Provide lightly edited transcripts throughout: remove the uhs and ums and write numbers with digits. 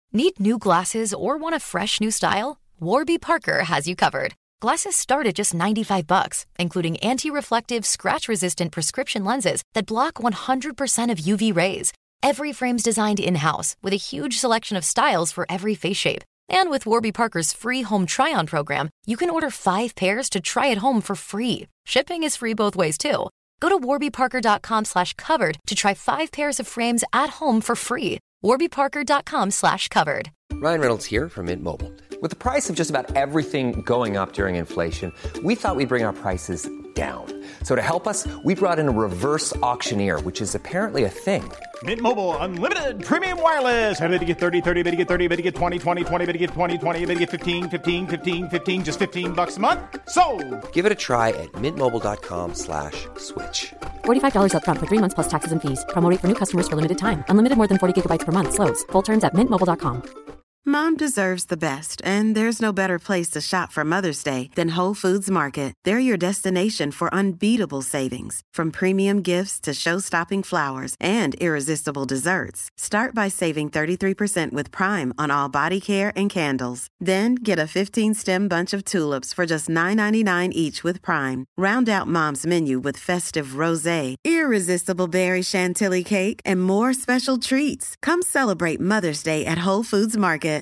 Need new glasses or want a fresh new style? Warby Parker has you covered. Glasses start at just $95, including anti-reflective, scratch-resistant prescription lenses that block 100% of UV rays. Every frame's designed in-house with a huge selection of styles for every face shape. And with Warby Parker's free home try-on program, you can order 5 pairs to try at home for free. Shipping is free both ways, too. Go to warbyparker.com/covered to try 5 pairs of frames at home for free. warbyparker.com/covered. Ryan Reynolds here from Mint Mobile. With the price of just about everything going up during inflation, we thought we'd bring our prices down. So to help us, we brought in a reverse auctioneer, which is apparently a thing. Mint Mobile Unlimited Premium Wireless. How to get 30, 30, bit to get 30, bit to get 20, 20, 20, bit to get 20, 20, bit to get 15, 15, 15, 15, just $15 a month? Sold! Give it a try at mintmobile.com/switch. $45 up front for 3 months plus taxes and fees. Promo rate for new customers for limited time. Unlimited more than 40 gigabytes per month. Slows full terms at mintmobile.com. Mom deserves the best, and there's no better place to shop for Mother's Day than Whole Foods Market. They're your destination for unbeatable savings, from premium gifts to show-stopping flowers and irresistible desserts. Start by saving 33% with Prime on all body care and candles. Then get a 15-stem bunch of tulips for just $9.99 each with Prime. Round out Mom's menu with festive rosé, irresistible berry chantilly cake, and more special treats. Come celebrate Mother's Day at Whole Foods Market.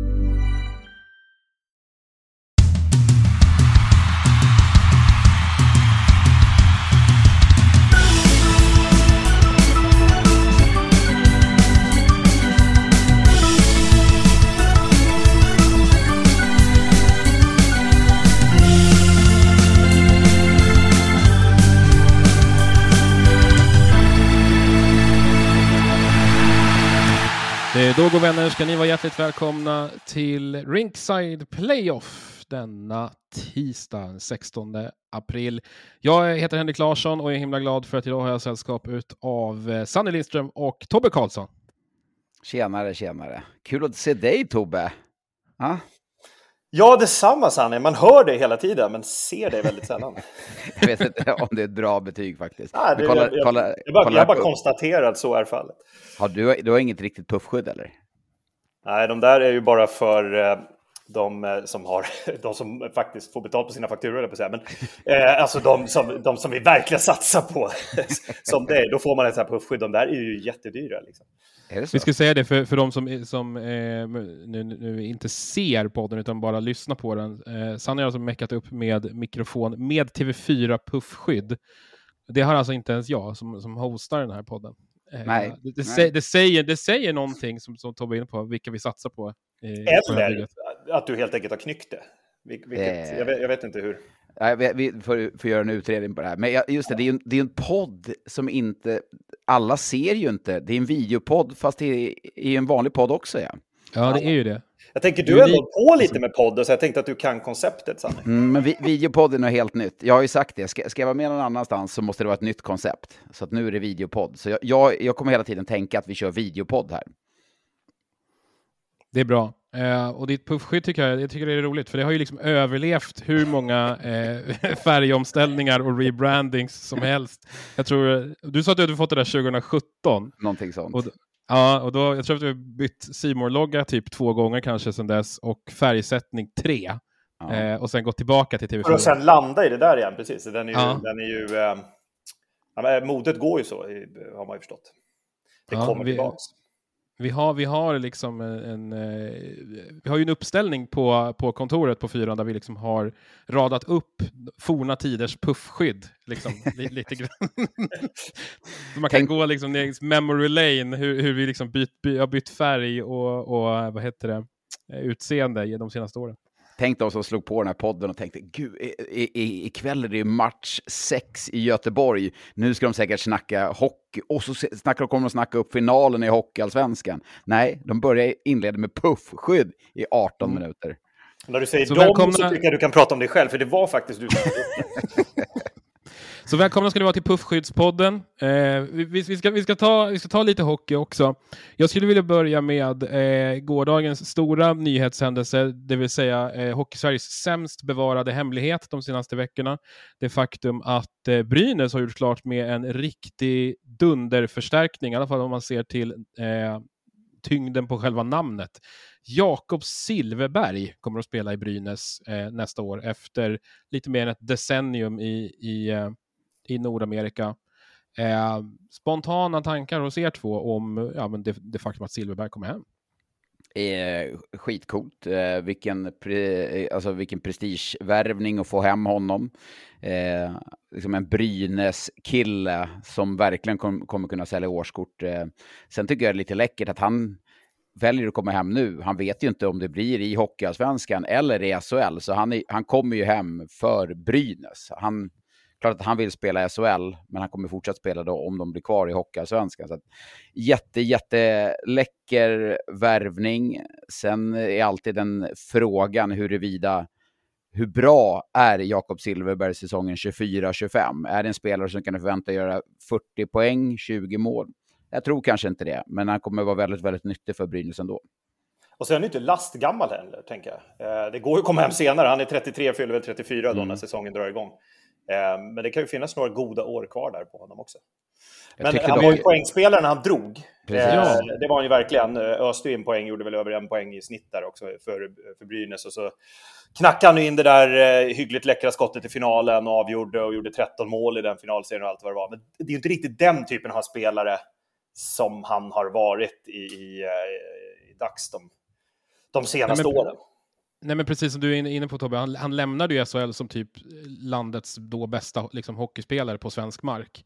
Då går vänner, ska ni vara hjärtligt välkomna till Rinkside Playoff denna tisdag 16 april. Jag heter Henrik Larsson och är himla glad för att idag har jag sällskap av Sanne Lindström och Tobbe Karlsson. Tjenare, tjenare. Kul att se dig, Tobbe. Ah? Ja, detsamma Sanne. Man hör det hela tiden, men ser det väldigt sällan. Jag vet inte om det är ett bra betyg faktiskt. Ah, jag bara konstaterar att så är fallet. Du har inget riktigt puffskydd, eller? Nej, de där är ju bara för de som faktiskt får betalt på sina fakturor, eller på sig. Men alltså de som vi verkligen satsar på som det, då får man ett så här puffskydd. De där är ju jättedyra liksom. Vi ska säga det för de som nu inte ser podden utan bara lyssnar på den. Sanna har alltså meckat upp med mikrofon med TV4 puffskydd. Det har alltså inte ens jag som hostar den här podden. Nej. Det säger någonting som Tobbe är inne på, vilka vi satsar på. Eller att du helt enkelt har knyckt det. Jag vet inte hur. Vi får göra en utredning på det här. Men just det är en podd som inte... Alla ser ju inte. Det är en videopodd, fast det är en vanlig podd också, ja. Ja, det är ju det. Jag tänker, du har ändå på lite med podd, så jag tänkte att du kan konceptet, Sanne. Men videopodd är något helt nytt. Jag har ju sagt det. Ska jag vara med någon annanstans så måste det vara ett nytt koncept. Så att nu är det videopodd. Så jag kommer hela tiden tänka att vi kör videopodd här. Det är bra. Och ditt puffskydd tycker jag tycker det är roligt, för det har ju liksom överlevt hur många färgomställningar och rebrandings som helst. Jag tror, du sa att du hade fått det där 2017. Någonting sånt. Och då, jag tror att du har bytt C-More-logga typ 2 gånger kanske sedan dess, och färgsättning 3. Ja. Och sen gått tillbaka till TV4. Och sen landa i det där igen, precis. Den är ju modet går ju så, har man ju förstått. Det kommer tillbaka. Vi har liksom vi har ju en uppställning på kontoret på 4 där vi liksom har radat upp forna tiders puffskydd liksom, lite grann. Så man kan gå liksom ner memory lane hur vi liksom har bytt färg och vad heter det, utseende de senaste åren. Tänk de som slog på den här podden och tänkte, gud, ikväll är det match 6 i Göteborg. Nu ska de säkert snacka hockey. Och så kommer de snacka upp finalen i Hockeyallsvenskan. Nej, de inleder med puffskydd i 18 minuter. När du säger så tycker jag du kan prata om dig själv, för det var faktiskt du som Så välkomna ska ni vara till Puffskyddspodden. Vi ska ta lite hockey också. Jag skulle vilja börja med gårdagens stora nyhetshändelse, det vill säga Hockeysveriges sämst bevarade hemlighet de senaste veckorna. Det faktum att Brynäs har gjort klart med en riktig dunderförstärkning, i alla fall om man ser tyngden på själva namnet. Jakob Silfverberg kommer att spela i Brynäs nästa år efter lite mer än ett decennium i Nordamerika. Spontana tankar hos er två om det faktum att Silfverberg kommer hem? Skitcoolt. Vilken prestigevärvning att få hem honom. Liksom en Brynäs-kille som verkligen kommer kunna sälja årskort. Sen tycker jag det är lite läckert att han väljer att komma hem nu. Han vet ju inte om det blir i Hockeyallsvenskan eller i SHL. Så han kommer ju hem för Brynäs. Klart att han vill spela i SHL, men han kommer fortsätta spela då om de blir kvar i Hockeyallsvenskan. Så att jätteläcker värvning. Sen är alltid den frågan hur bra är Jakob Silfverberg säsongen 24-25? Är det en spelare som kan förvänta göra 40 poäng, 20 mål? Jag tror kanske inte det, men han kommer vara väldigt, väldigt nyttig för Brynäs ändå. Och sen är han inte lastgammal heller, tänker jag. Det går ju att komma hem senare. Han är 33, fyller väl 34 då när säsongen drar igång. Men det kan ju finnas några goda år kvar där på honom också. Men han var ju poängspelare när han drog. Det var han ju verkligen. Öste in poäng, gjorde väl över 1 poäng i snitt där också för Brynäs. Och så knackade han in det där hyggligt läckra skottet i finalen och avgjorde och gjorde 13 mål i den finalserien och allt vad det var. Men det är ju inte riktigt den typen av spelare som han har varit i dags de senaste åren. Nej, men precis som du är inne på, Tobbe, han lämnade ju SHL som typ landets då bästa liksom, hockeyspelare på svensk mark.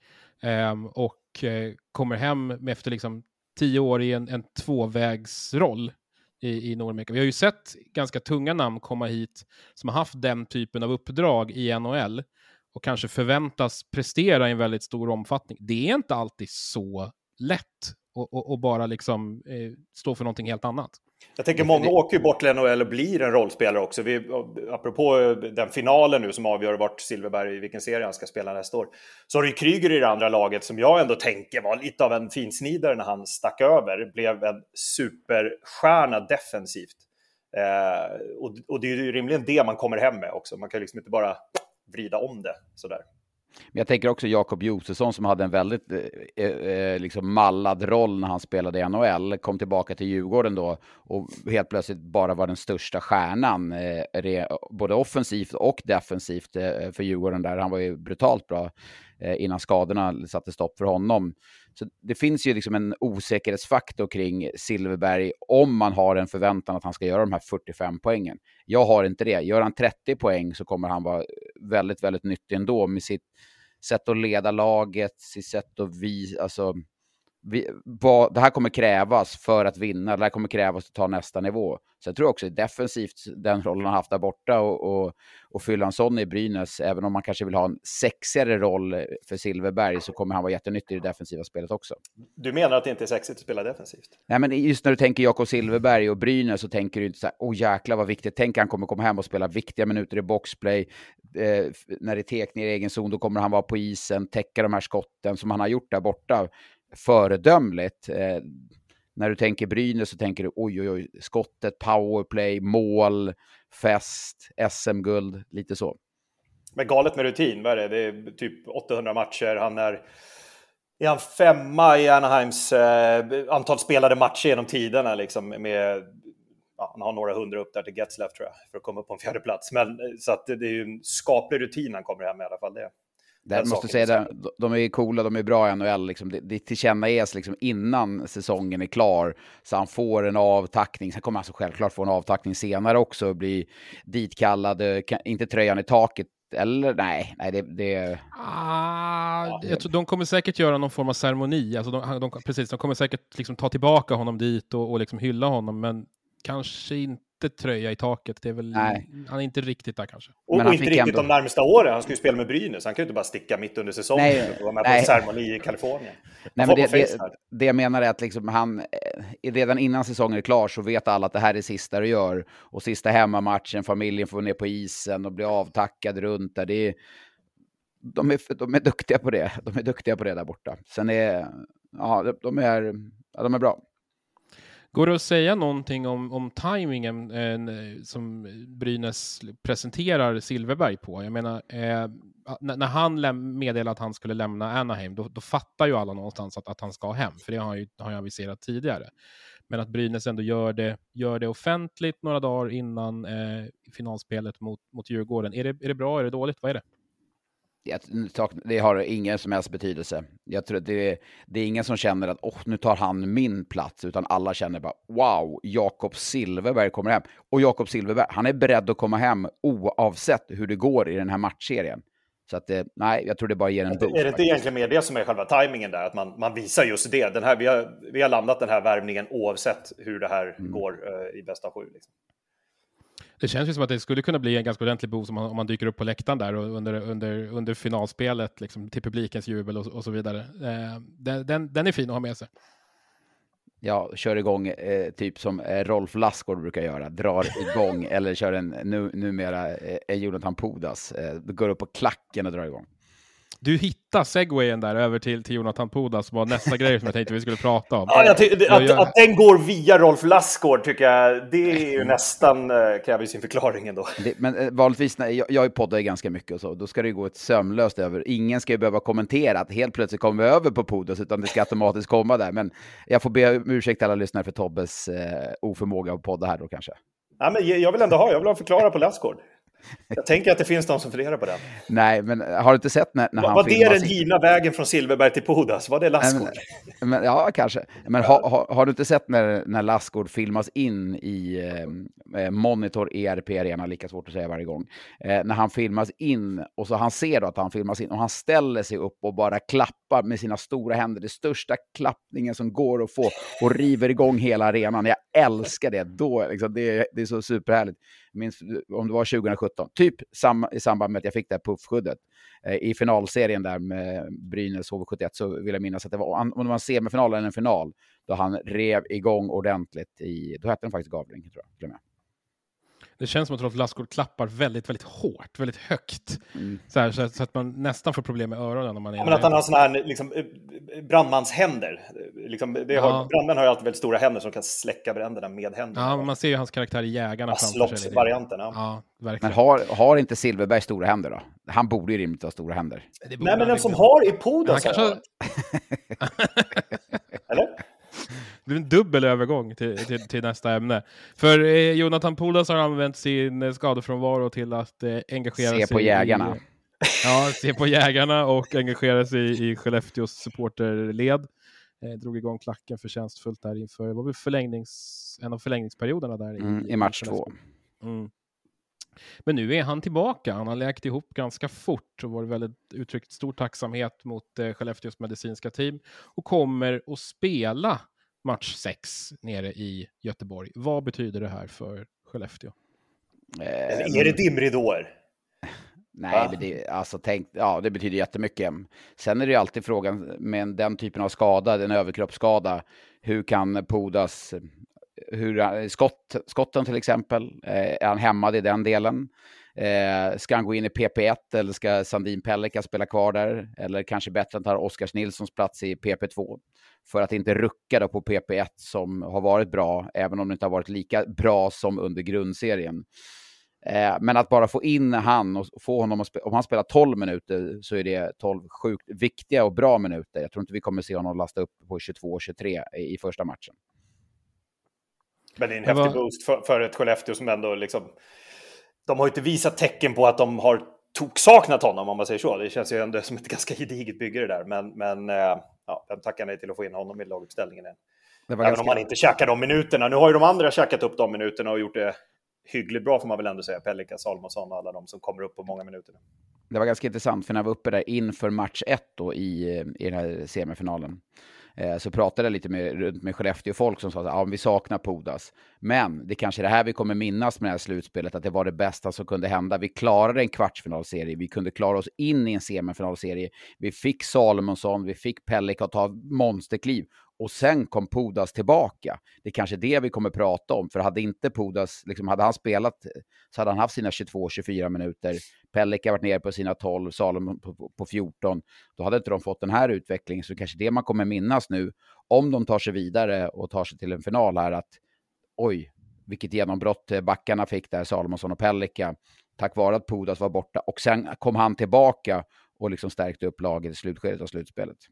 Kommer hem efter liksom 10 år i en tvåvägsroll i Nordamerika. Vi har ju sett ganska tunga namn komma hit som har haft den typen av uppdrag i NHL och kanske förväntas prestera i en väldigt stor omfattning. Det är inte alltid så lätt och bara liksom stå för någonting helt annat. Jag tänker många åker ju bort till NHL och blir en rollspelare också. Apropå den finalen nu som avgör vart Silfverberg i vilken serie han ska spela nästa år. Så har du ju Kryger i det andra laget som jag ändå tänker var lite av en finsnidare när han stack över. Blev en superstjärna defensivt. Och det är ju rimligen det man kommer hem med också. Man kan liksom inte bara vrida om det sådär. Men jag tänker också Jakob Josefsson som hade en väldigt liksom mallad roll när han spelade i NHL. Kom tillbaka till Djurgården då och helt plötsligt bara var den största stjärnan. Både offensivt och defensivt för Djurgården där. Han var ju brutalt bra innan skadorna satte stopp för honom. Så det finns ju liksom en osäkerhetsfaktor kring Silfverberg om man har en förväntan att han ska göra de här 45 poängen. Jag har inte det. Gör han 30 poäng så kommer han vara väldigt, väldigt nyttig ändå med sitt sätt att leda laget, sitt sätt att det här kommer krävas för att vinna. Det här kommer krävas att ta nästa nivå. Så jag tror också defensivt den rollen han haft där borta och fylla en sån i Brynäs. Även om man kanske vill ha en sexigare roll för Silfverberg så kommer han vara jättenyttig i det defensiva spelet också. Du menar att det inte är sexigt att spela defensivt? Nej, men just när du tänker Jakob Silfverberg och Brynäs så tänker du inte så här, jäklar vad viktigt. Tänk han kommer komma hem och spela viktiga minuter i boxplay. När det är tekning i egen zon då kommer han vara på isen, täcka de här skotten som han har gjort där borta. Föredömligt. När du tänker Brynäs så tänker du oj, skottet, powerplay, mål, fest, SM-guld, lite så. Men galet med rutin, vad är det? Det är typ 800 matcher. Är han 5:a i Anaheims antal spelade matcher genom tiderna liksom med han har några 100 upp där till Getzlaff tror jag för att komma upp på en 4:e plats. Men så att det är ju en skaplig rutin han kommer hem i alla fall det. Jag måste säga det, de är coola, de är bra i NHL. Liksom. Det tillkännages liksom innan säsongen är klar. Så han får en avtackning. Sen kommer han så självklart få en avtackning senare också. Bli ditkallad, inte tröjan i taket. Eller nej det... Jag tror de kommer säkert göra någon form av ceremoni. Alltså de kommer säkert liksom ta tillbaka honom dit och liksom hylla honom. Men kanske inte tröja i taket. Det är väl, han är inte riktigt där kanske. Och inte riktigt de närmsta åren. Han ska ju spela med Brynäs. Han kan ju inte bara sticka mitt under säsongen och vara med på en ceremoni i Kalifornien. Nej, men det jag menar är att liksom han redan innan säsongen är klar så vet alla att det här är sista du gör. Och sista hemmamatchen, familjen får ner på isen och bli avtackad runt där. De är duktiga på det. De är duktiga på det där borta. Sen de är bra. Går det att säga någonting om tajmingen som Brynäs presenterar Silfverberg på? Jag menar, när han meddelade att han skulle lämna Anaheim, då fattar ju alla någonstans att han ska hem. För det har han ju aviserat tidigare. Men att Brynäs ändå gör det offentligt några dagar innan finalspelet mot Djurgården. Är det bra, är det dåligt? Vad är det? Det har ingen som helst betydelse. Jag tror att det är ingen som känner att nu tar han min plats, utan alla känner bara wow, Jakob Silfverberg kommer hem. Och Jakob Silfverberg, han är beredd att komma hem oavsett hur det går i den här matchserien. Så att nej, jag tror det bara ger en boost. Är det inte egentligen mer det som är själva tajmingen där? Att man visar just det. Vi har landat den här värvningen oavsett hur det här går i bästa 7. Liksom. Det känns ju som att det skulle kunna bli en ganska ordentlig boost om man dyker upp på läktaren där och under finalspelet liksom, till publikens jubel och så vidare. Den är fin att ha med sig. Ja, kör igång typ som Rolf Lassgård brukar göra. Drar igång eller kör en numera Jonathan Pudas. Går upp på klacken och drar igång. Du hittar segwayen där över till Jonathan Pudas som var nästa grej som jag tänkte vi skulle prata om. Ja, att den går via Rolf Lassgård tycker jag, det är ju nästan kräver sin förklaring ändå. Men vanligtvis, när jag poddar ganska mycket och så, då ska det gå ett sömlöst över. Ingen ska ju behöva kommentera att helt plötsligt kommer vi över på Pudas, utan det ska automatiskt komma där. Men jag får be om ursäkt alla lyssnare för Tobbes oförmåga att podda här då kanske. Ja, men jag vill ha förklara på Lassgård. Jag tänker att det finns de som funderar på den. Nej, men har du inte sett när han var det den hina vägen från Silfverberg till Pudas? Var det Lassgård? Ja, kanske. Men har du inte sett när Lassgård filmas in i Monitor ERP Arena, lika svårt att säga varje gång. När han filmas in och så han ser då att han filmas in och han ställer sig upp och bara klappar med sina stora händer. Det största klappningen som går att få och river igång hela arenan. Jag älskar det. Då, liksom, det är så superhärligt. Minns om det var 2017, typ i samband med att jag fick det här puffskyddet i finalserien där med Brynäs HV71, så vill jag minnas att det var, om det var en semifinal eller en final, då han rev igång ordentligt då hette den faktiskt Gavling, tror jag, till och med. Det känns som att Rolf Lassgård klappar väldigt, väldigt hårt, väldigt högt. Så att man nästan får problem med öronen. Om man är men att han har såna här liksom, brandmanshänder. Liksom, brandmän har ju alltid väldigt stora händer som kan släcka bränderna med händerna. Ja, man ser ju hans karaktär i Jägarna. Slottsvarianten. Ja, verkligen. Men har inte Silfverberg stora händer då? Han borde ju rimligt ha stora händer. Nej, men den som har i Pudas. Kanske... Eller? Det blir en dubbel övergång till nästa ämne. För Jonathan Pudas har använt sin skadefrånvaro till att engagera sig se på Jägarna. Se på Jägarna och engagera sig i Skellefteås supporterled. Drog igång klacken förtjänstfullt där inför, vad var en av förlängningsperioderna där i match 2. Men nu är han tillbaka. Han har läkt ihop ganska fort och var väldigt uttryckt stor tacksamhet mot Skellefteås medicinska team och kommer att spela match 6 nere i Göteborg. Vad betyder det här för Skellefteå? Är det dimridåer? Nej, men det betyder jättemycket. Sen är det ju alltid frågan med den typen av skada, en överkroppsskada, hur kan Pudas, skotten till exempel, är han hämmad i den delen? Ska han gå in i PP1 eller ska Sandin Pellikka spela kvar där? Eller kanske bättre att ta Oskars Nilssons plats i PP2 för att inte rucka då på PP1 som har varit bra, även om det inte har varit lika bra som under grundserien. Men att bara få in han och få honom om han spelar 12 minuter så är det 12 sjukt viktiga och bra minuter. Jag tror inte vi kommer se honom lasta upp på 22-23 i första matchen. Men det är en häftig boost för ett Skellefteå som ändå liksom, de har ju inte visat tecken på att de har toksaknat honom, om man säger så. Det känns ju ändå som ett ganska gediget bygge det där. Men vem tackar nej till att få in honom i laguppställningen än? Även om man inte käkar de minuterna. Nu har ju de andra käkat upp de minuterna och gjort det hyggligt bra, får man väl ändå säga. Pellikka, Salomonsson och alla de som kommer upp på många minuter. Det var ganska intressant, för när jag var uppe där inför match 1 då i den här semifinalen, så pratade jag lite med Skellefteå-folk som sa att vi saknar Pudas. Men det kanske är det här vi kommer minnas med det här slutspelet, att det var det bästa som kunde hända. Vi klarade en kvartsfinalserie, vi kunde klara oss in i en semifinalserie. Vi fick Salomonsson, vi fick Pellikka att ta monsterkliv. Och sen kom Pudas tillbaka. Det är kanske det vi kommer prata om. För hade inte Pudas, liksom, hade han spelat så hade han haft sina 22-24 minuter. Pellikka varit nere på sina 12, Salomon på 14. Då hade inte de fått den här utvecklingen. Så kanske det man kommer minnas nu, om de tar sig vidare och tar sig till en final här, att oj, vilket genombrott backarna fick där, Salomonsson och Pellikka, tack vare att Pudas var borta. Och sen kom han tillbaka och liksom stärkte upp laget i slutskedet av slutspelet.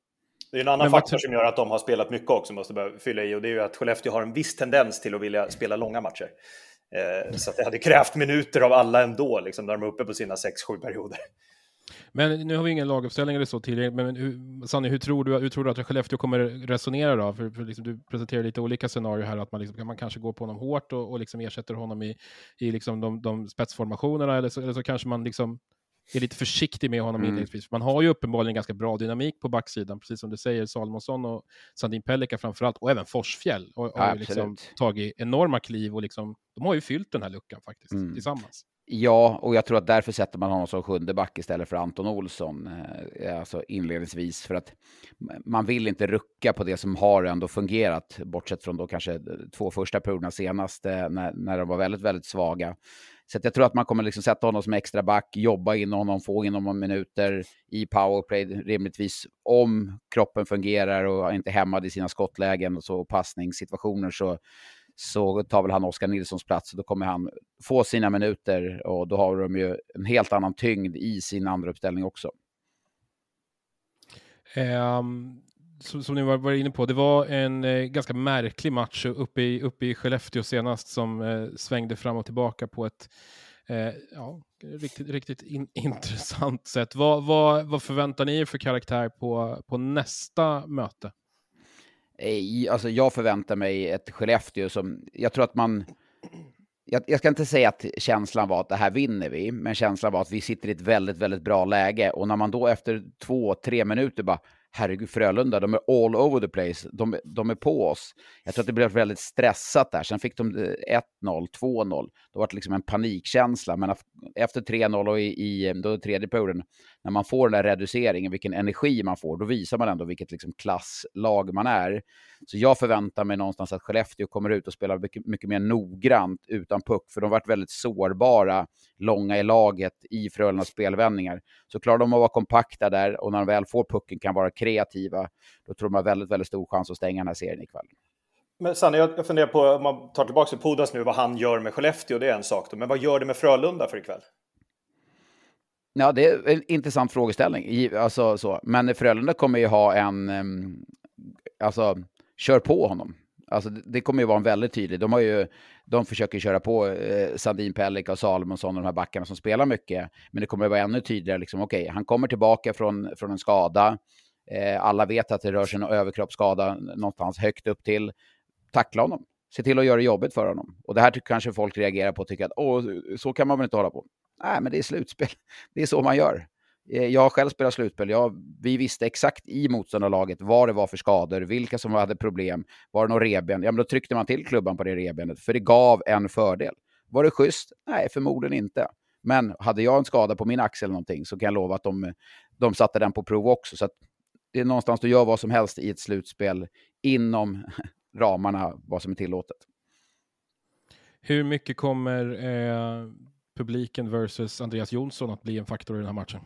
Det är en annan faktor som gör att de har spelat mycket också, måste börja fylla i, och det är ju att Skellefteå har en viss tendens till att vilja spela långa matcher. Så att det hade krävt minuter av alla ändå, liksom, när de är uppe på sina 6-7 perioder. Men nu har vi ingen laguppställning eller så tillgängligt, men Sanny, hur tror du att Skellefteå kommer resonera då? För liksom, du presenterar lite olika scenarier här, att man kanske går på honom hårt och liksom ersätter honom i liksom de spetsformationerna, eller så kanske man liksom är lite försiktig med honom inledningsvis. Man har ju uppenbarligen ganska bra dynamik på backsidan, precis som du säger, Salomonsson och Sandin Pellikka framförallt, och även Forsfjäll har liksom tagit enorma kliv, och liksom, de har ju fyllt den här luckan faktiskt tillsammans. Ja, och jag tror att därför sätter man honom som sjunde back istället för Anton Olsson, alltså inledningsvis, för att man vill inte rucka på det som har ändå fungerat, bortsett från då kanske 2 första perioderna senast när de var väldigt, väldigt svaga. Så att jag tror att man kommer liksom sätta honom som extra back, jobba in honom, få in honom minuter i powerplay, rimligtvis om kroppen fungerar och inte hämmad i sina skottlägen och så passningssituationer, så tar väl han Oskar Nilssons plats, och då kommer han få sina minuter, och då har de ju en helt annan tyngd i sin andra uppställning också. Som ni var inne på, det var en ganska märklig match uppe i Skellefteå senast, som svängde fram och tillbaka på ett riktigt intressant sätt. Vad förväntar ni er för karaktär på nästa möte? Alltså jag förväntar mig ett Skellefteå som, jag tror att jag ska inte säga att känslan var att det här vinner vi, men känslan var att vi sitter i ett väldigt, väldigt bra läge, och när man då efter 2-3 minuter bara, herregud, Frölunda, de är all over the place, de är på oss. Jag tror att det blev väldigt stressat där. Sen fick de 1-0, 2-0. Då var det liksom en panikkänsla. Men efter 3-0 och i då tredje perioden, när man får den där reduceringen, vilken energi man får, då visar man ändå vilket liksom klasslag man är. Så jag förväntar mig någonstans att Skellefteå kommer ut och spelar mycket, mycket mer noggrant utan puck, för de har varit väldigt sårbara, långa i laget i Frölundas spelvändningar. Så klarar de att vara kompakta där, och när de väl får pucken kan vara kreativa, då tror de har väldigt, väldigt stor chans att stänga den här serien ikväll. Men Sanne, jag funderar på, om man tar tillbaka till Pudas nu, vad han gör med Skellefteå, det är en sak då. Men vad gör det med Frölunda för ikväll? Ja, det är en intressant frågeställning. Alltså, så. Men Frölunda kommer ju ha kör på honom. Alltså, det kommer ju vara en väldigt tydlig. De försöker köra på Sandin Pellikka och Salomonsson och de här backarna som spelar mycket. Men det kommer att vara ännu tydligare. Liksom, okej, han kommer tillbaka från en skada. Alla vet att det rör sig en överkroppsskada någonstans högt upp till. Tackla honom. Se till att göra jobbet för honom. Och det här kanske folk reagerar på och tycker att så kan man väl inte hålla på. Nej, men det är slutspel. Det är så man gör. Jag har själv spelat slutspel. Vi visste exakt i motståndarlaget vad det var för skador, vilka som hade problem, var det någon reben. Ja, men då tryckte man till klubban på det rebenet, för det gav en fördel. Var det schysst? Nej, förmodligen inte. Men hade jag en skada på min axel eller någonting, så kan jag lova att de satte den på prov också. Så att det är någonstans du gör vad som helst i ett slutspel inom ramarna, vad som är tillåtet. Hur mycket kommer publiken versus Andreas Jonsson att bli en faktor i den här matchen?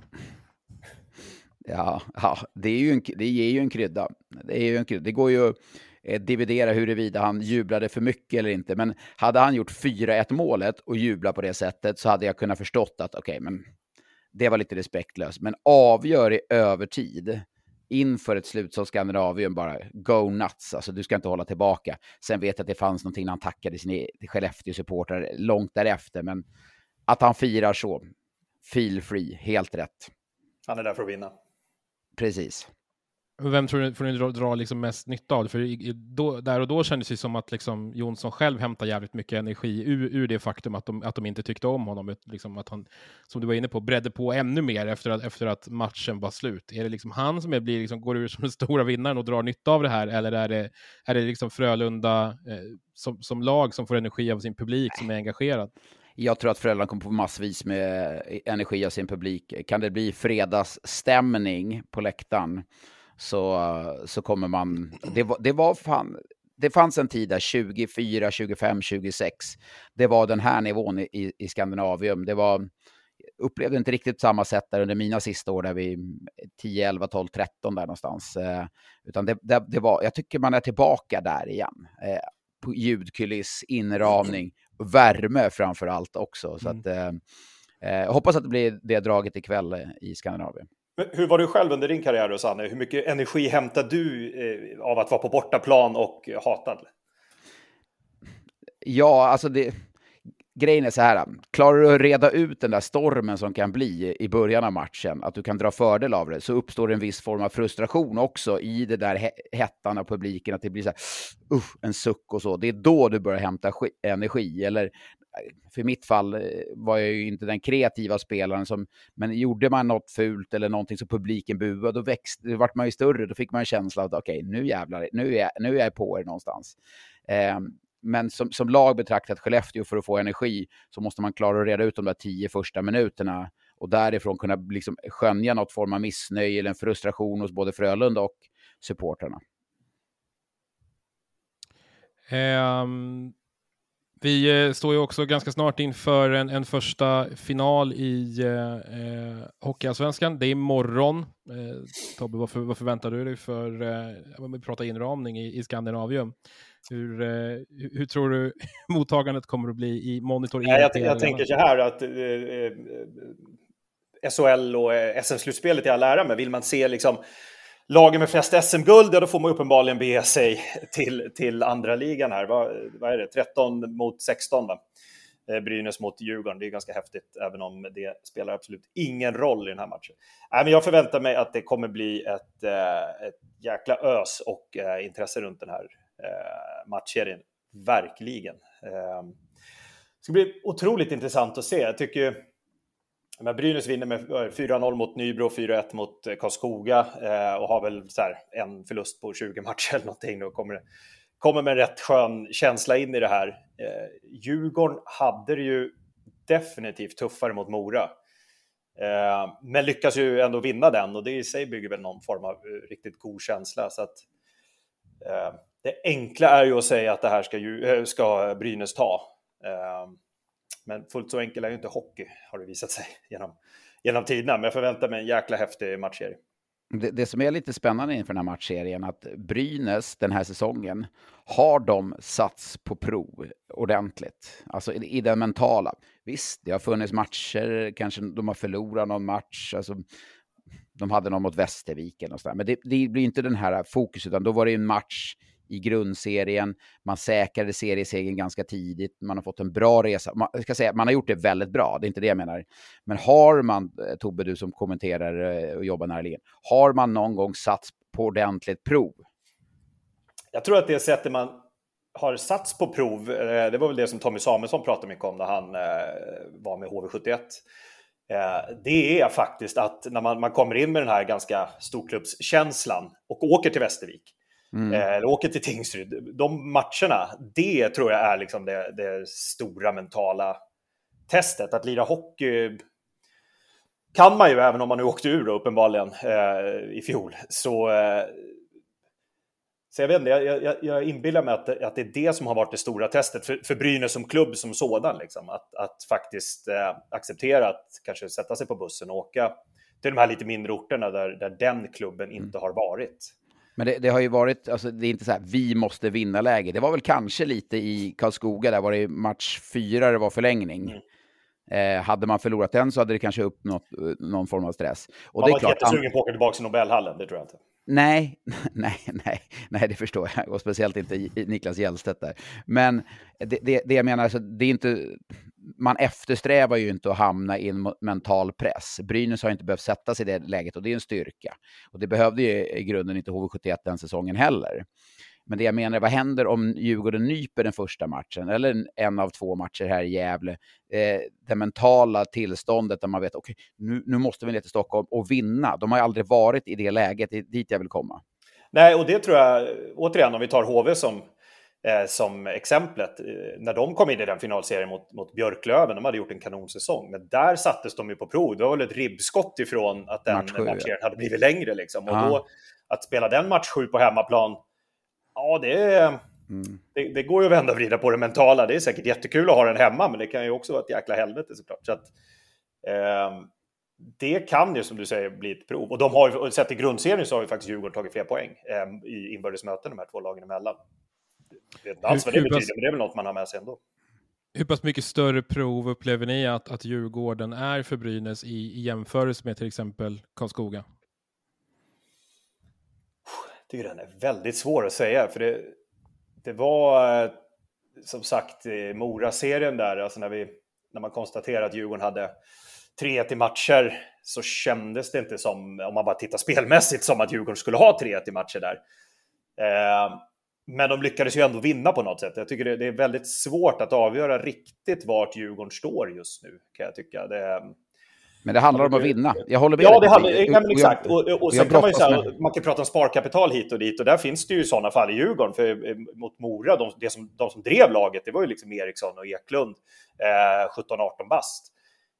Ja, det ger ju en krydda. Det går ju att dividera huruvida han jublade för mycket eller inte. Men hade han gjort 4-1 målet och jublat på det sättet, så hade jag kunnat förstått att men det var lite respektlöst. Men avgör i övertid inför ett slut som Skandinavien, bara go nuts. Alltså, du ska inte hålla tillbaka. Sen vet jag att det fanns någonting när han tackade sina Skellefteå-supportrar långt därefter. Men att han firar så, feel free, helt rätt. Han är där för att vinna. Precis. Vem tror du får ni dra liksom mest nytta av? För där och då kändes det som att liksom Jonsson själv hämtar jävligt mycket energi ur det faktum att de inte tyckte om honom. Liksom att han, som du var inne på, bredde på ännu mer efter att matchen var slut. Är det liksom han som går ur som den stora vinnaren och drar nytta av det här? Eller är det liksom Frölunda som lag som får energi av sin publik, som är engagerad? Jag tror att Frölunda kommer få massvis med energi av sin publik. Kan det bli fredagsstämning på läktaren, så kommer man... Det fanns en tid där 24, 25, 26. Det var den här nivån i Skandinavium. Upplevde inte riktigt samma sätt där under mina sista år, där vi 10, 11, 12, 13 där någonstans. Utan det var, jag tycker man är tillbaka där igen. På ljudkuliss, inramning, värme framför allt också. Så att hoppas att det blir det draget ikväll i Skandinavien. Men hur var du själv under din karriär, Sanne? Hur mycket energi hämtade du av att vara på bortaplan och hatad? Ja, alltså grejen är så här. Klarar du att reda ut den där stormen som kan bli i början av matchen, att du kan dra fördel av det, så uppstår en viss form av frustration också i det där hettan av publiken, att det blir så här, en suck och så. Det är då du börjar hämta energi. Eller för mitt fall var jag ju inte den kreativa spelaren men gjorde man något fult eller någonting som publiken buade, då vart man ju större. Då fick man en känsla av att okej, nu jävlar, nu är jag på er någonstans. Men som lag betraktat Skellefteå, för att få energi så måste man klara att reda ut de där 10 första minuterna och därifrån kunna liksom skönja något form av missnöje eller en frustration hos både Frölunda och supporterna. Vi står ju också ganska snart inför en första final i Hockeyallsvenskan. Det är imorgon. Tobbe, vad förväntar du dig för vi pratar inramning i Skandinavium? Hur tror du mottagandet kommer att bli i Monitor? Jag tänker så här att SHL och SM-slutspelet är all ära, men vill man se liksom lagen med flest SM-guld, då får man uppenbarligen bege sig till andra ligan här. Vad är det? 13 mot 16 va? Brynäs mot Djurgården. Det är ganska häftigt, även om det spelar absolut ingen roll i den här matchen. Men jag förväntar mig att det kommer bli ett jäkla ös och intresse runt den här matchserien. Verkligen. Det ska bli otroligt intressant att se. Jag tycker Brynäs vinner med 4-0 mot Nybro, 4-1 mot Karlskoga och har väl så här en förlust på 20 matcher eller någonting. Då kommer med en rätt skön känsla in i det här. Djurgården hade det ju definitivt tuffare mot Mora. Men lyckas ju ändå vinna den, och det i sig bygger väl någon form av riktigt god känsla. Så att det enkla är ju att säga att det här ska Brynäs ta. Men fullt så enkel är ju inte hockey, har det visat sig genom tiderna. Men jag förväntar mig en jäkla häftig matchserie. Det som är lite spännande inför den här matchserien, att Brynäs den här säsongen har de satts på prov ordentligt. Alltså i den mentala. Visst, det har funnits matcher, kanske de har förlorat någon match. Alltså, de hade någon mot Västerviken och sådär. Men det blir inte den här fokus, utan då var det en match i grundserien. Man säkrade seriesegern ganska tidigt. Man har fått en bra resa. Man har gjort det väldigt bra. Det är inte det jag menar. Men har man, Tobbe, du som kommenterar och jobbar nära ligan, har man någon gång satt på ordentligt prov? Jag tror att det sättet man har satts på prov, det var väl det som Tommy Samuelsson pratade mycket om när han var med HV71. Det är faktiskt att när man kommer in med den här ganska storklubbskänslan och åker till Västervik, eller åker till Tingsryd, de matcherna, det tror jag är liksom det stora mentala testet. Att lira hockey kan man ju, även om man nu åkte ur uppenbarligen i fjol. Så jag vet inte, jag inbillar mig att det är det som har varit det stora testet för Brynäs som klubb som sådan. Liksom. Att faktiskt acceptera att kanske sätta sig på bussen och åka till de här lite mindre orterna där den klubben inte har varit. Men det har ju varit, alltså det är inte så här, vi måste vinna läge. Det var väl kanske lite i Karlskoga, där var det match 4, det var förlängning. Hade man förlorat den så hade det kanske uppnått någon form av stress. Och man det är var klart, jättesugen på att åka tillbaka till Nobelhallen, det tror jag inte. Nej, det förstår jag. Och speciellt inte Niklas Hjellstedt där. Men det jag menar, alltså, det är inte, man eftersträvar ju inte att hamna i en mental press. Brynäs har inte behövt sätta sig i det läget, och det är en styrka. Och det behövde ju i grunden inte HV71 den säsongen heller. Men det jag menar, vad händer om Djurgården nyper den första matchen eller en av 2 matcher här i Gävle? Det mentala tillståndet där man vet, okej, nu måste vi ner till Stockholm och vinna. De har ju aldrig varit i det läget, dit jag vill komma. Nej, och det tror jag, återigen, om vi tar HV som exemplet, när de kom in i den finalserien mot Björklöven, de hade gjort en kanonsäsong, men där sattes de ju på prov. Det var väl ett ribbskott ifrån att den matchserien hade blivit längre liksom. Och då, att spela den match 7 på hemmaplan, ja, det går ju att vända och vrida på det mentala. Det är säkert jättekul att ha den hemma, men det kan ju också vara ett jäkla helvete såklart. Så att, det kan ju, som du säger, bli ett prov. Och de har ju, sett i grundserien så har ju faktiskt Djurgården tagit fler poäng i inbördes möten, de här 2 lagen emellan. Det vet inte alls vad det betyder, men det är väl något man har med sig ändå. Hur pass mycket större prov upplever ni att Djurgården är för Brynäs i jämförelse med till exempel Karlskoga? Jag tycker den är väldigt svår att säga, för det var som sagt Mora-serien där, alltså när man konstaterade att Djurgården hade 3-1 i matcher, så kändes det inte som, om man bara tittar spelmässigt, som att Djurgården skulle ha 3-1 i matcher där. Men de lyckades ju ändå vinna på något sätt. Jag tycker det är väldigt svårt att avgöra riktigt vart Djurgården står just nu, kan jag tycka. Men det handlar om att vinna. Jag håller med. Ja, det handlar, men exakt. Och sen kan man ju säga, man kan prata om sparkapital hit och dit, och där finns det ju sådana fall i Djurgården. För mot Mora, de som drev laget, det var ju liksom Eriksson och Eklund, 17-18 bast.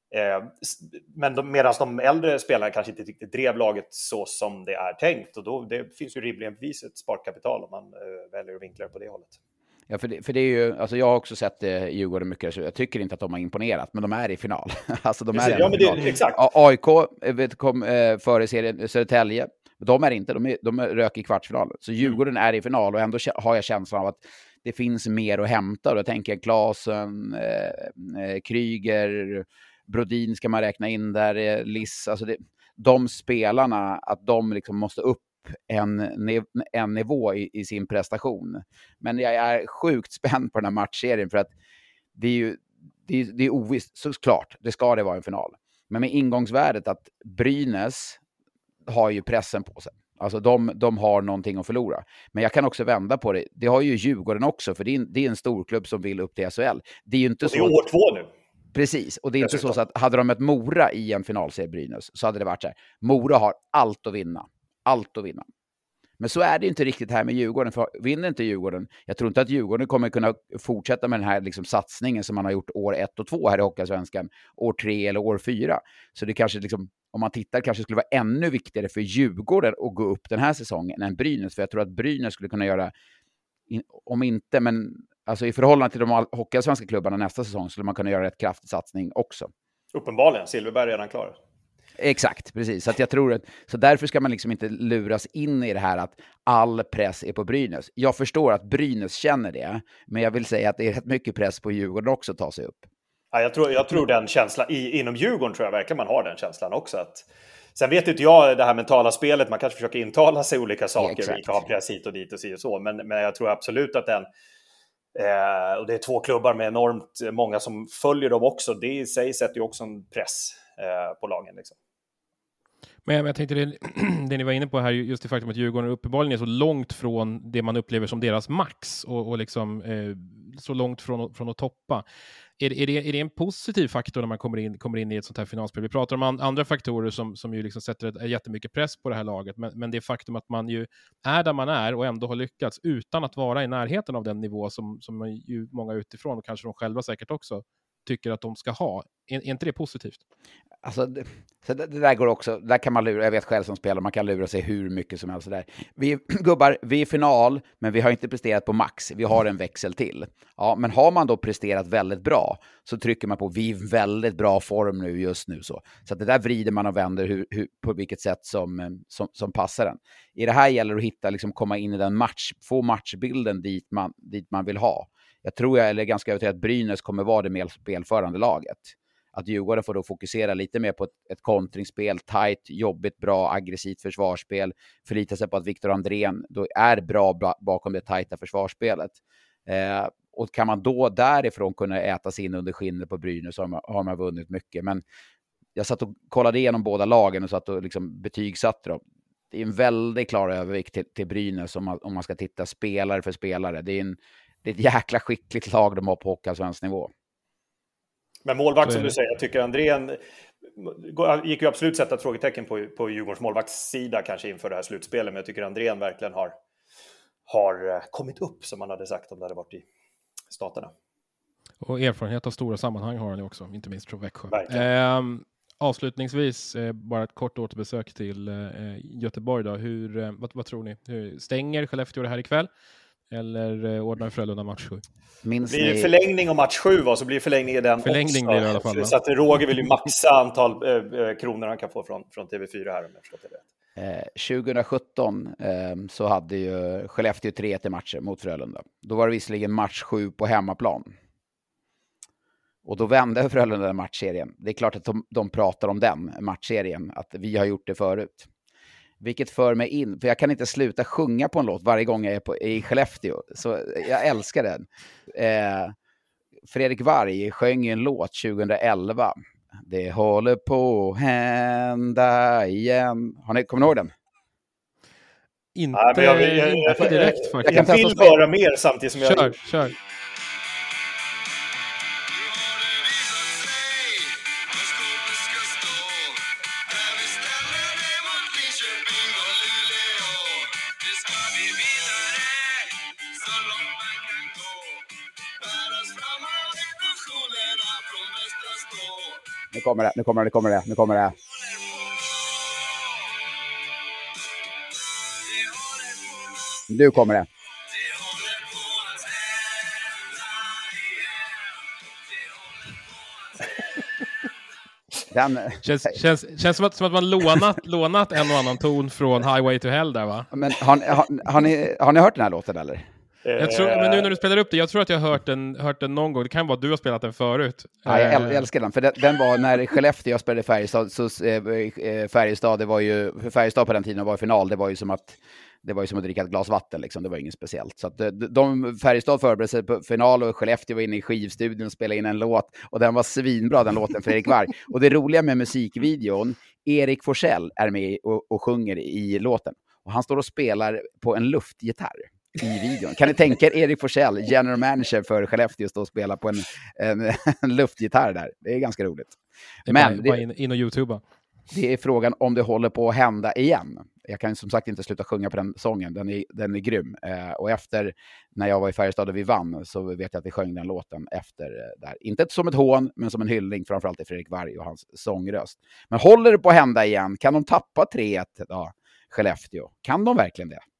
Men medan de äldre spelarna kanske inte riktigt drev laget så som det är tänkt, och då det finns ju rimligen ett sparkapital om man väljer att vinkla på det hållet. Ja, för det är ju, alltså jag har också sett Djurgården mycket, så jag tycker inte att de har imponerat, men de är i final. Alltså de är i final. Exakt. AIK kom före serien Södertälje, de är inte, de rök i kvartsfinalen. Så Djurgården är i final, och ändå har jag känslan av att det finns mer att hämta. Och jag tänker Klasen, Kryger, Brodin ska man räkna in där, Liss, alltså de spelarna, att de liksom måste upp en nivå i sin prestation. Men jag är sjukt spänd på den här matchserien, för att det är ovisst, såklart, det ska det vara en final. Men med ingångsvärdet att Brynäs har ju pressen på sig. Alltså de har någonting att förlora. Men jag kan också vända på det. Det har ju Djurgården också, för det är en stor klubb som vill upp till SHL. Det är ju inte och det är år 2 nu. Precis, och det är inte så att hade de ett Mora i en finalserie Brynäs, så hade det varit så här. Mora har allt att vinna. Allt att vinna. Men så är det inte riktigt här med Djurgården. För vinner inte Djurgården, jag tror inte att Djurgården kommer kunna fortsätta med den här liksom satsningen som man har gjort år 1 och 2 här i Hockeyallsvenskan, år 3 eller år 4. Så det kanske liksom, om man tittar, kanske skulle vara ännu viktigare för Djurgården att gå upp den här säsongen än Brynäs. För jag tror att Brynäs skulle kunna göra, om inte, men alltså i förhållande till de Hockeyallsvenska klubbarna nästa säsong, skulle man kunna göra ett kraftig satsning också. Uppenbarligen, Silverberg är redan klar. Exakt, precis. Så att jag tror att, så därför ska man liksom inte luras in i det här att all press är på Brynäs. Jag förstår att Brynäs känner det, men jag vill säga att det är rätt mycket press på Djurgården också att ta sig upp. Ja, jag tror den känslan, inom Djurgården tror jag verkligen man har den känslan också. Sen vet inte jag det här mentala spelet, man kanske försöker intala sig olika saker, vi kan ha press hit och dit och så, men jag tror absolut att den, och det är 2 klubbar med enormt många som följer dem också, det i sig sätter ju också en press på lagen liksom. Men jag tänkte det ni var inne på här, just det faktum att Djurgården uppenbarligen är så långt från det man upplever som deras max och liksom så långt från att toppa. Är det en positiv faktor när man kommer in i ett sånt här finalspel? Vi pratar om andra faktorer som ju liksom sätter jättemycket press på det här laget, men det faktum att man ju är där man är och ändå har lyckats utan att vara i närheten av den nivå som ju många utifrån, och kanske de själva säkert också, tycker att de ska ha. Är inte det positivt? Alltså, det där går också, där kan man lura, jag vet själv som spelare, man kan lura sig hur mycket som helst där. Vi är i final, men vi har inte presterat på max, vi har en växel till. Ja, men har man då presterat väldigt bra, så trycker man på, vi är väldigt bra form nu just nu. Så att det där vrider man och vänder på vilket sätt som passar den. I det här gäller det att hitta, liksom, komma in i den få matchbilden dit man vill ha. Jag är ganska övertygad att Brynäs kommer vara det mer spelförande laget. Att Djurgården får då fokusera lite mer på ett kontringsspel, tajt, jobbigt, bra, aggressivt försvarsspel. Förlita sig på att Viktor Andrén då är bra bakom det tajta försvarsspelet. Och kan man då därifrån kunna äta sig in under skinnet på Brynäs, så har man vunnit mycket. Men jag satt och kollade igenom båda lagen och satt och liksom betygsatte dem. Det är en väldigt klar övervikt till Brynäs om man ska titta spelare för spelare. Det är ett jäkla skickligt lag de har på Hockeyallsvensk nivå. Men målvakt, som du säger, jag tycker Andrén gick ju absolut sätta ett frågetecken på Djurgårdens målvaktssida kanske inför det här slutspelet, men jag tycker Andrén verkligen har kommit upp, som man hade sagt om det hade varit i staterna. Och erfarenhet av stora sammanhang har han ju också, inte minst från Växjö. Avslutningsvis, bara ett kort återbesök till Göteborg då. Vad tror ni? Stänger Skellefteå det här ikväll? Eller ordnar Frölunda match 7? Det blir förlängning om match 7, så blir förlängning i den förlängning också. Blir det i alla fall, så att Roger vill ju maxa antal kronor han kan få från TV4 här, om jag förstått det rätt. 2017 så hade ju Skellefteå 3 matcher mot Frölunda. Då var det visserligen match 7 på hemmaplan. Och då vände Frölunda den matchserien. Det är klart att de pratar om den matchserien, att vi har gjort det förut. Vilket för mig in, för jag kan inte sluta sjunga på en låt varje gång jag är i Skellefteå. Så jag älskar den. Fredrik Varg sjöng en låt 2011. Det håller på att hända igen. Kommer ni ihåg den? Inte, Nej, men inte direkt faktiskt. Jag vill höra mer samtidigt som jag... Kör. Nu kommer det. Nu kommer det. Den... Känns som att man lånat en och annan ton från Highway to Hell där, va? Men har ni hört den här låten eller? Jag tror, men nu när du spelar upp det, jag tror att jag har hört den någon gång. Det kan vara att du har spelat den förut. Ja, jag älskar den, för den var när Skellefteå spelade Färjestad, så Färjestad, det var ju, för Färjestad på den tiden var i final, det var ju som att dricka ett glas vatten liksom. Det var inget speciellt. Så att Färjestad förberedde sig på final och Skellefteå var inne i skivstudion och spelade in en låt, och den var svinbra, den låten, för Erik Varg. Och det roliga med musikvideon, Erik Forsell är med och sjunger i låten, och han står och spelar på en luftgitarr i videon. Kan ni tänka er Erik Forsell, general manager för Skellefteå, stå och spela på en luftgitarr där? Det är ganska roligt. Men bara in och YouTuba. Det är frågan om det håller på att hända igen. Jag kan som sagt inte sluta sjunga på den sången. Den är grym. Och efter, när jag var i Färjestad och vi vann, så vet jag att vi sjöng den låten efter där. Inte som ett hån, men som en hyllning, framförallt till Fredrik Varg och hans sångröst. Men håller det på att hända igen? Kan de tappa 3-1 då, Skellefteå? Kan de verkligen det?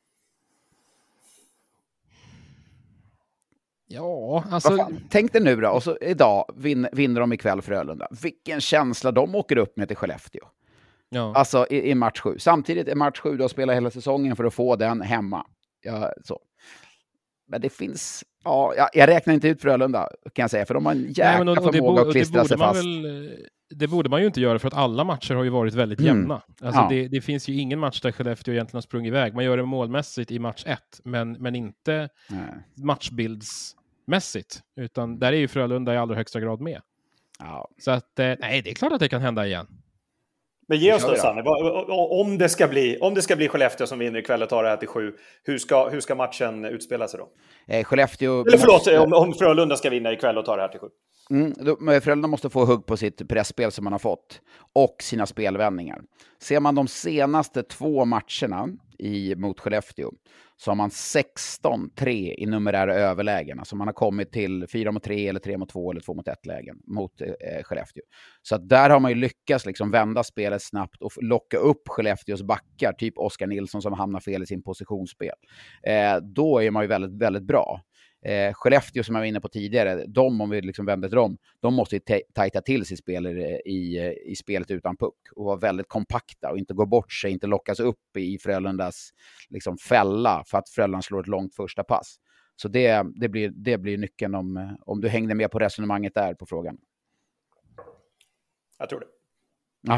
Ja, alltså... Tänk dig nu då, och så idag vinner de ikväll Frölunda. Vilken känsla de åker upp med till Skellefteå. Ja. Alltså i match 7. Samtidigt är match 7 då spelar hela säsongen för att få den hemma. Ja, så. Men det finns... Ja, jag räknar inte ut Frölunda, kan jag säga, för de har en jäkla förmåga att klistra sig fast. Det borde man ju inte göra, för att alla matcher har ju varit väldigt jämna. Alltså det finns ju ingen match där Skellefteå egentligen har sprungit iväg. Man gör det målmässigt i match 1, men inte matchbildsmässigt. Utan där är ju Frölunda i allra högsta grad med. Ja. Så att, nej, det är klart att det kan hända igen. Men ge oss då, Sanne, om det ska bli Skellefteå som vinner ikväll och tar det här till 7, hur ska matchen utspela sig då? Skellefteå... Eller förlåt, om Frölunda ska vinna ikväll och ta det här till 7. Frölunda måste få hugg på sitt pressspel som man har fått och sina spelvändningar. Ser man de senaste 2 matcherna mot Skellefteå, så har man 16-3 i numerära överlägen. Alltså man har kommit till 4-3 eller 3-2 eller 2-1 lägen mot Skellefteå. Så att där har man ju lyckats liksom vända spelet snabbt och locka upp Skellefteås backar, typ Oskar Nilsson som hamnar fel i sin positionsspel. Då är man ju väldigt, väldigt bra. Skellefteå som jag var inne på tidigare, om vi liksom vänder till dem, de måste ju tajta till sitt spel i spelet utan puck och vara väldigt kompakta och inte gå bort sig, inte lockas upp i Frölundas liksom fälla för att Frölunda slår ett långt första pass. Så det blir nyckeln om du hängde med på resonemanget där på frågan. Jag tror det. Ja.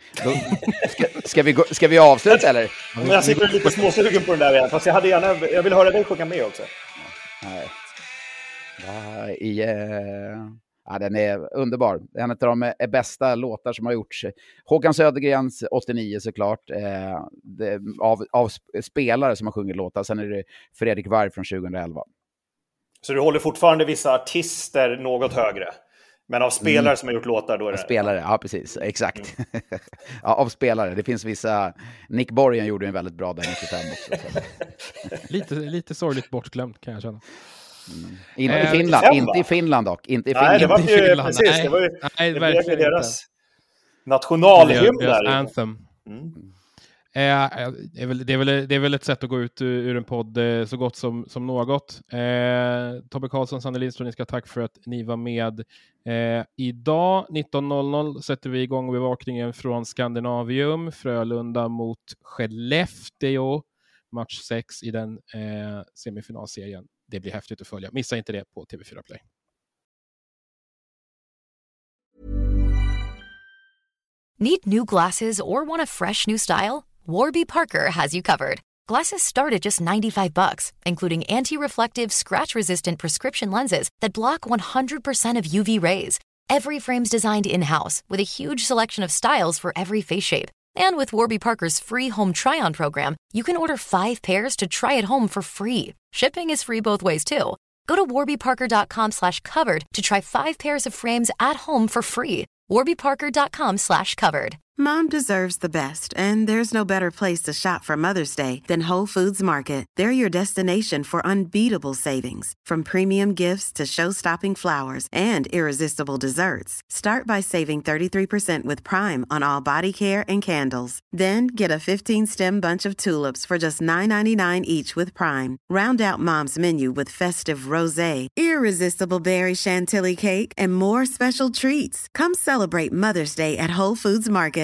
Ska vi avsluta eller? Men jag sitter lite småsugen på den där igen, fast jag vill höra dig sjunga med också. Nej. Ja, den är underbar. En av de bästa låtar som har gjorts. Håkan Södergrens 89 såklart. Av spelare som har sjungit låtar. Sen är det Fredrik Varg från 2011. Så du håller fortfarande vissa artister något högre? Men av spelare som har gjort låtar då är det... Spelare, ja precis, exakt. Ja, av spelare, det finns vissa... Nick Borgen gjorde en väldigt bra där 95 också. Lite sorgligt bortglömt kan jag känna. I Finland, inte i Finland dock. Inte i Finland. Nej, det var ju Finland. precis. Det var ju verkligen deras nationalhymn där. Anthem. Det är väl ett sätt att gå ut ur en podd så gott som något. Tobbe Karlsson, Sanne Lindström, ni ska tack för att ni var med. Idag 19.00 sätter vi igång bevakningen från Skandinavium. Frölunda mot Skellefteå. Match 6 i den semifinalserien. Det blir häftigt att följa. Missa inte det på TV4 Play. Need new glasses or want a fresh new style? Warby Parker has you covered. Glasses start at just $95, including anti-reflective, scratch-resistant prescription lenses that block 100% of UV rays. Every frame's designed in-house with a huge selection of styles for every face shape. And with Warby Parker's free home try-on program, you can order 5 pairs to try at home for free. Shipping is free both ways, too. Go to warbyparker.com/covered to try 5 pairs of frames at home for free. warbyparker.com/covered. Mom deserves the best, and there's no better place to shop for Mother's Day than Whole Foods Market. They're your destination for unbeatable savings, from premium gifts to show-stopping flowers and irresistible desserts. Start by saving 33% with Prime on all body care and candles. Then get a 15-stem bunch of tulips for just $9.99 each with Prime. Round out Mom's menu with festive rosé, irresistible berry chantilly cake, and more special treats. Come celebrate Mother's Day at Whole Foods Market.